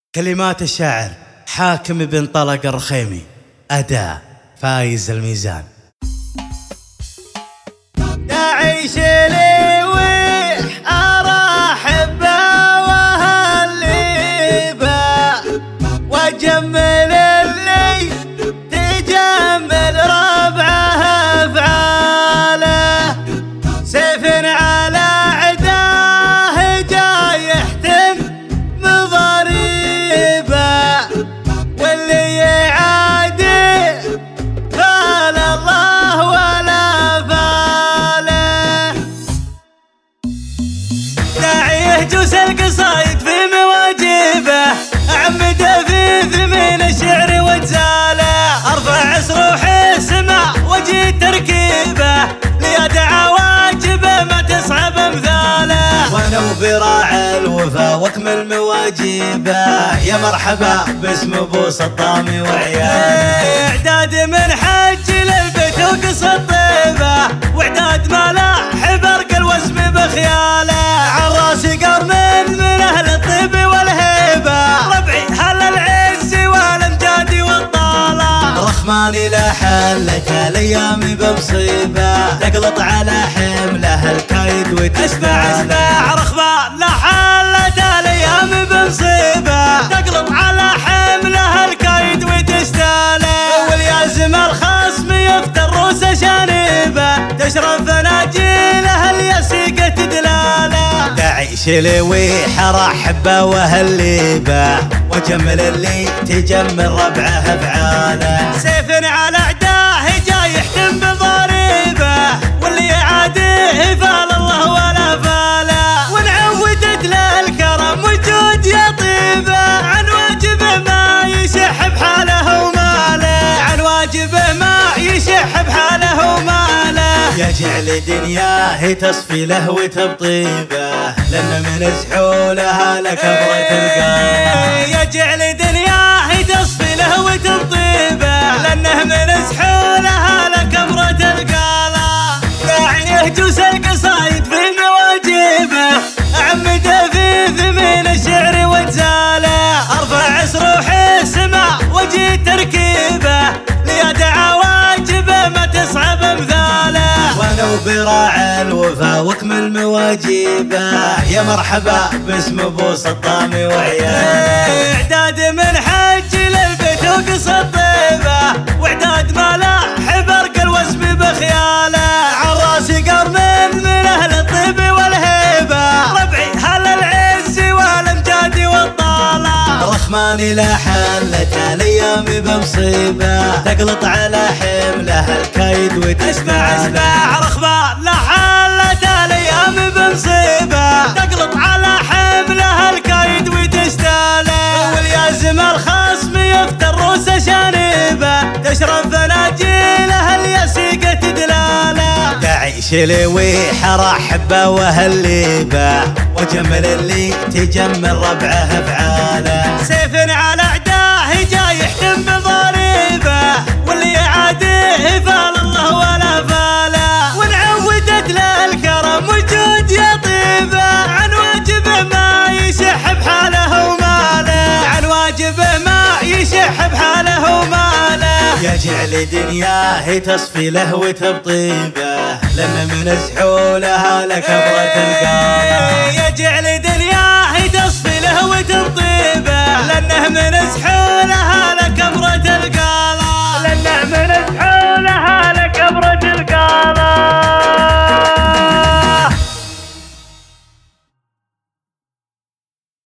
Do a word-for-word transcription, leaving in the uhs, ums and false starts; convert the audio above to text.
كلمات الشاعر حاكم بن طلق الرخيمي، أداء فايز الميزان. تعيش لي ويح أرحب وأهلي به وأجمل اللي تجمل ربعه أفعاله، سيف على عداه جاي يحتم مضاربه، واللي يعادي فال الله ولا فاله. داعي يهجس القصايد في مواجبه، أعمده في ثمين الشعر وجزاله، أرفع صروح السماء وجي تركيبه، ليدعى واجبه ما تصعب امثاله. وانا وبراع الوفا واكمل مواجبه، يا مرحبا باسم ابو سطامي وعياله. اعداد من حج للبيت وقص الطيبه، واعداد ملاح برق الوسم بخياله، عن راسي قرن من اهل الطيب والهيبه، ربعي هل العز والامجاد والطاله. رحماني لا حلك الايام بمصيبه، تقلط على حمله الكايد وتشبع. اسمع رخبان لا حلت الايام بمصيبه، تقلط على حمله الكايد وتشتاله، واليازم الخصم يفتر روس شانبه، تشرب فناجيله اليسيقه دلاله. تعيش لي ويح ارحبه واهلي به، وجمل اللي تجمل ربعه افعاله، سيف على عداه جاي يحتم بضاربه، واللي يعاديه فال الله ولا فاله. ونعودت له الكرم والجود يا طيبه، عن واجبه ما يشح بحاله وماله، عن واجبه ما يشح بحاله وماله. يجعل دنياه تصفي له وتبطيبه، لأن من سحولها لكبرة القاله. يجعل دنياه تصفي له وتبطيبه، لأنه من سحولها لكبرة القاله. داعي يهجس القصايد في مواجبه، أعمده في ثمين الشعر وجزاله، أرفع صروح السماء وجي تركيبه، ليدعى واجبه ما تصعب امثاله. وانا وبراع الوفا واكمل مواجبه، يا مرحبا باسم ابو سطامي وعياله. اعداد من حج للبيت وقص الطيبه، واعداد ملاح برق الوسم بخياله، عن راسي قرن من اهل الطيب والهيبه، ربعي هل العز والامجاد والطاله. رحماني لا حلت الايام بمصيبه، تقلط على حمله الكايد وتشبع. اسمع رخبان لا حلت الايام بمصيبه، تقلط على حمله الكايد وتشتاله، واليازم الخصم يفتر روس شانبه، تشرب فناجيله اليسيقه دلاله. تعيش لي ويح ارحبه واهلي به، وجمل اللي تجمل ربعه افعاله، سيف على عداه جاي يحتم بضاربه، واللي يعاديه فال الله ولا فاله. ونعودت له الكرم والجود يا طيبه، عن واجبه ما يشح بحاله وماله، عن واجبه ما يشح بحاله وماله. يجعل دنياه تصفي له وتبطيبه، لأن من سحولها لكبرة القاله. يجعل دنياه تصفي له وتبطيبه،